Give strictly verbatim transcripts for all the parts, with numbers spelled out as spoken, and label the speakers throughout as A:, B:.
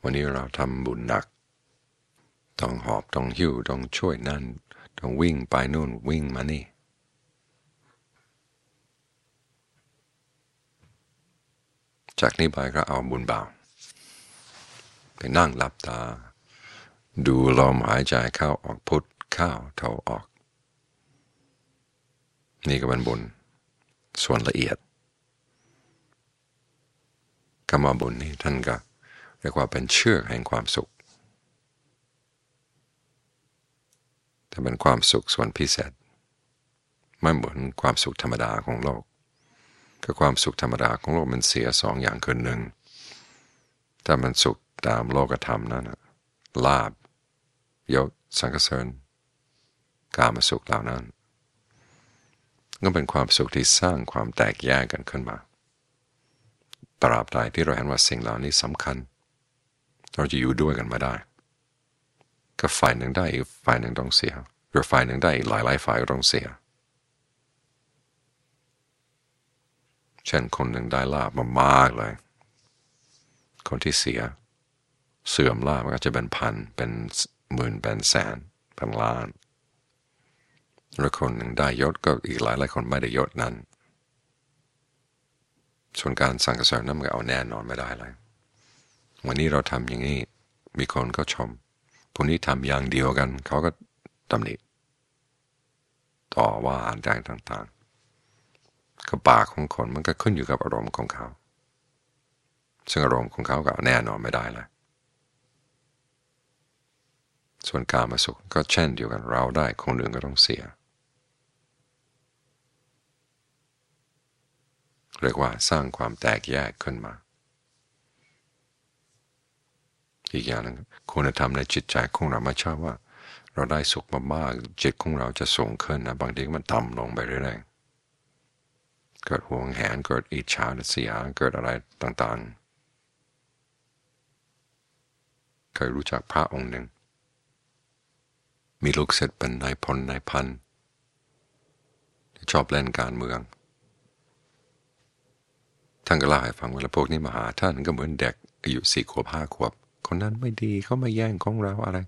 A: วันนี้เราทำบุญหนักต้องหอบต้องหิ้วต้องช่วยนั่นต้องวิ่งไปนู่นวิ่งมานี่จากนี้ไปก็เอาบุญเบาไปนั่งหลับตาดูลมหายใจเข้าออกพุทเข้าโทออกนี่ก็เป็นบุญส่วนละเอียดคำว่าบุญนี่ท่านก็เรียกว่าเป็นเชือกแห่งความสุขแต่เป็นความสุขส่วนพิเศษไม่เหมือนความสุขธรรมดาของโลกก็ความสุขธรรมดาของโลกมันเสียสองอย่างคือหนึ่งถ้ามันสุขตามโลกธรรมนั่นลาภยศสรรเสริญกามสุขเหล่านั้นก็เป็นความสุขที่สร้างความแตกแยกกันขึ้นมาตราบใดที่เราเห็นว่าสิ่งเหล่านี้สำคัญเราจะอยู่ด้วยกันไม่ได้ก็ฝ่ายหนึ่งได้อีกฝ่ายหนึ่งต้องเสียหรือฝ่ายหนึ่งได้อีกหลายๆฝ่ายก็ต้องเสียเช่นคนหนึ่งได้ลาภมามากเลยคนที่เสียเสื่อมลาภก็จะเป็นพันเป็นหมื่นเป็นแสนเป็นล้านแล้วคนหนึ่งได้ยศก็อีกหลายหลายคนไม่ได้ยศนั้นส่วนการสรรเสริญนั้นมันเอาแน่นอนไม่ได้เลยวันนี้เราทำอย่างนี้มีคนก็ชมพวกนี้ทำอย่างเดียวกันเขาก็ตำหนิต่อว่าอ่านใจต่างๆก็ปากของคนมันก็ขึ้นอยู่กับอารมณ์ของเขาซึ่งอารมณ์ของเขาก็เอาแน่นอนไม่ได้เลยส่วนการมาสุขก็เช่นเดียวกันเราได้คนอื่นก็ต้องเสียเรียกว่าสร้างความแตกแยกขึ้นมาอีกอย่างหนึ่งคุณธรรมในจิตใจของเราไม่ใช่ว่าเราได้สุขมากๆจิตของเราจะสูงขึ้นนะบางทีมันต่ำลงไปเรื่อยๆเกิดห่วงแหนเกิดอิจฉาเสียเกิดอะไรต่างๆเคยรู้จักพระองค์หนึ่งมีลูกศิษย์เป็นนายพลนายพันที่ชอบเล่นการเมืองท่านก็เล่าให้ฟังว่าพวกนี้มาหาท่านก็เหมือนเด็กอายุสี่ขวบห้าขวบคนนั้นไม่ดีเขามาแย่งของเราอะไร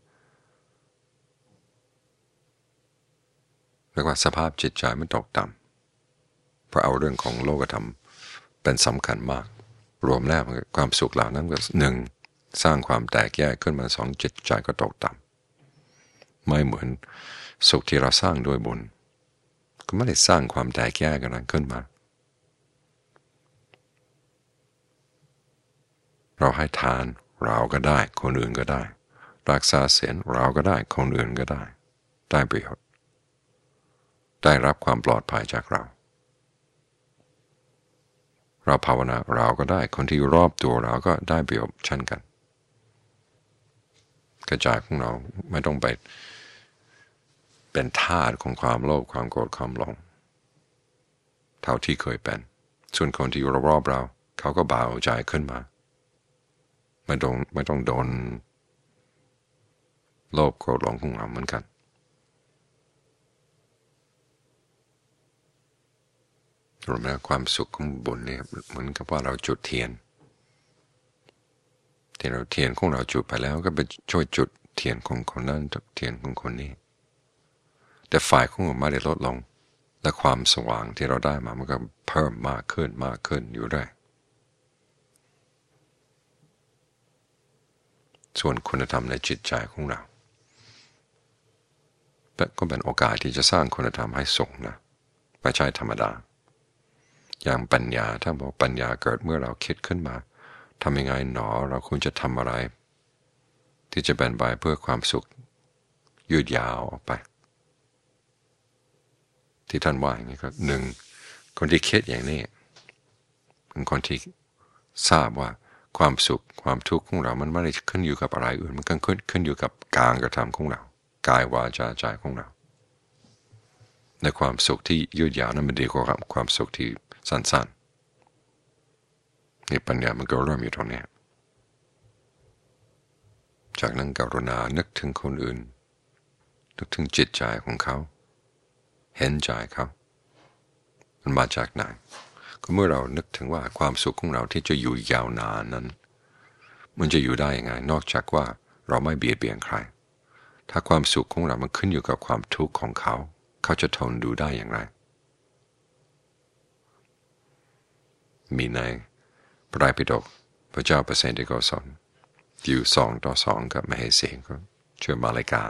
A: เรียกว่าสภาพจิตใจมันตกต่ำเพราะเอาเรื่องของโลกธรรมเป็นสำคัญมากรวมแล้วความสุขเหล่านั้นก็หนึ่งสร้างความแตกแยกขึ้นมาสองจิตใจก็ตกต่ำไม่เหมือนสุขที่เราสร้างด้วยบุญก็ไม่ได้สร้างความแตกแยกกันนั้นขึ้นมาเราให้ทานเราก็ได้คนอื่นก็ได้รักษาศีลเราก็ได้คนอื่นก็ได้ได้ประโยชน์ได้รับความปลอดภัยจากเราเราภาวนาเราก็ได้คนที่รอบตัวเราก็ได้ประโยชน์เช่นกันกระจายของเราไม่ต้องไปเป็นทาสของความโลภความโกรธความหลงเท่าที่เคยเป็นส่วนคนที่รอบๆเราเขาก็เบาใจขึ้นมาไม่ต้องไม่ต้องโดนโลภโกรธหลงของเราเหมือนกันรวมแล้วความสุขของบุญเนี่ยเหมือนกับว่าเราจุดเทียนที่เราเทียนของเราจุดไปแล้วก็ไปช่วยจุดเทียนของคนนั้นเทียนของคนนี้แต่ฝ่ายของเราไม่ได้ลดลงและความสว่างที่เราได้มามันก็เพิ่มมากขึ้นมากขึ้นอยู่ได้ส่วนคุณธรรมในจิตใจของเราก็เป็นโอกาสที่จะสร้างคุณธรรมให้สูงนะไม่ใช่ธรรมดาอย่างปัญญาถ้าบอกปัญญาเกิดเมื่อเราคิดขึ้นมาทำยังไงหนอเราควรจะทำอะไรที่จะเป็นไปเพื่อความสุขยืดยาวออกไปที่ท่านว่าอย่างนี้ก็หนึ่งคนที่คิดอย่างนี้เป็นคนที่ทราบว่าความสุขความทุกข์ของเรามันไม่ได้ขึ้นอยู่กับอะไรอื่นมันขึ้นขึ้นอยู่กับการกระทำของเรากายวาจาใจของเราในความสุขที่ยืดยาวนั้นมันดีกว่าความสุขที่สั้นๆนี่ปัญญามันก็เริ่มอยู่ตรงนี้จากนั้นกรุณานึกถึงคนอื่นนึกถึงจิตใจของเขาเห็นใจเขามันมาจากไหนก็เมื่อเรานึกถึงว่าความสุขของเราที่จะอยู่ยาวนานนั้นมันจะอยู่ได้ยังไงนอกจากว่าเราไม่เบียดเบียนใครถ้าความสุขของเรามันขึ้นอยู่กับความทุกข์ของเขาเขาจะทนดูได้อย่างไรมีในพระไตรปิฎกพระเจ้าเปอร์เซนต์ก็สอนอยู่สองต่อสองกับมเหสีก็เชื่อมาเลกา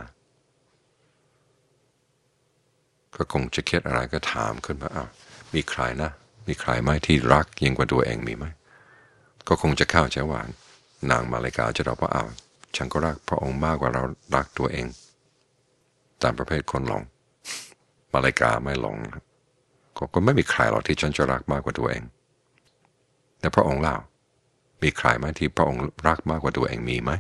A: ก็คงจะคิดอะไรก็ถามขึ้นมาอ้าวมีใครนะมีใครไหมที่รักยิ่งกว่าตัวเองมีไหมก็คงจะเข้าใจว่านางมาเลกาจะตอบว่าอ้าวฉันก็รักพระองค์มากกว่าเรารักตัวเองตามประเภทคนหลงมาเลกาไม่หลงก็ก็ไม่มีใครหรอกที่ฉันจะรักมากกว่าตัวเองแต่พระองค์เล่ามีใครไหมที่พระองค์รักมากกว่าตัวเองมีไหม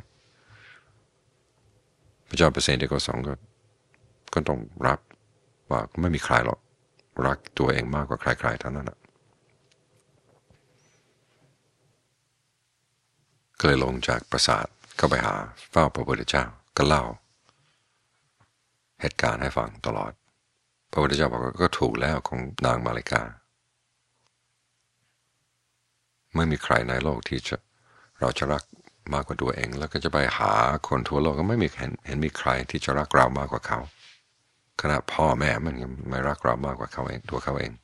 A: พระเจ้าเปอร์เซนต์ก็สองก็ก็ต้องรับว่าไม่มีใครหรอกรักตัวเองมากกว่าใครๆเท่านั้นนะก็เลยลงจากปราสาทเข้าไปหาเฝ้าพระพุทธเจ้าก็เล่าเหตุการณ์ให้ฟังตลอดพระพุทธเจ้าบอกว่าก็ถูกแล้วของนางมาเลกาไม่มีใครในโลกที่จะเราจะรักมากกว่าตัวเองแล้วก็จะไปหาคนทั่วโลกก็ไม่มีเห็นเห็นมีใครที่จะรักเรามากกว่าเขาขณะพ่อแม่มันยังไม่รักเรามากกว่าเขาเองตัวเขาเอง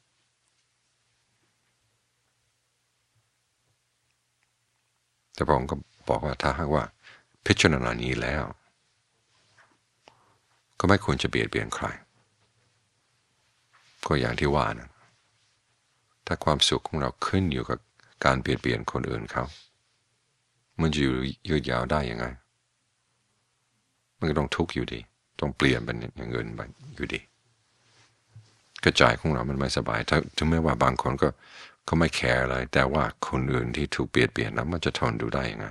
A: แต่พระองค์ก็บอกว่าถ้าหากว่าพิจารณานี้แล้วก็ไม่ควรจะเบียดเบียนใครก็อย่างที่ว่านะถ้าความสุขของเราขึ้นอยู่กับการเบียดเบียนคนอื่นเขามันจะอยู่ยืดยาวได้ยังไงมันก็ต้องทุกข์อยู่ดีต้องเปลี่ยนเป็นอย่างอื่นไปอยู่ดีกระจายของเรามันไม่สบายถึงแม้ว่าบางคนก็เขาไม่แคร์เลยแต่ว่าคนอื่นที่ถูกเบียดเบียนนั้นมันจะทนดูได้ยังไง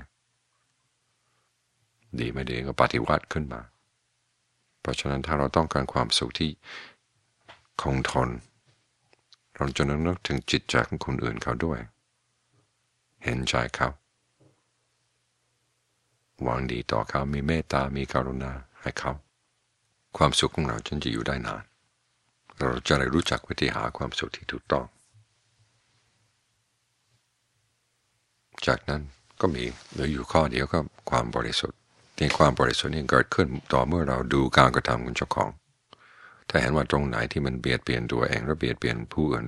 A: ดีไม่ดีก็ปฏิวัติขึ้นมาเพราะฉะนั้นถ้าเราต้องการความสุขที่คงทนเราจะนึกถึงจิตใจของคนอื่นเขาด้วยเห็นใจเขาหวังดีต่อเขามีเมตตามีกรุณาให้เขาความสุขของเราจึงจะอยู่ได้นานเราจะได้รู้จักวิธีหาความสุขที่ถูกต้องจากนั้นก็มีเหลืออยู่ข้อเดียวก็ความบริสุทธิ์ที่ความบริสุทธิ์นี้เกิดขึ้นต่อเมื่อเราดูการกระทำของเจ้าของถ้าเห็นว่าตรงไหนที่มันเบียดเบียนตัวเองและเบียดเบียนผู้อื่น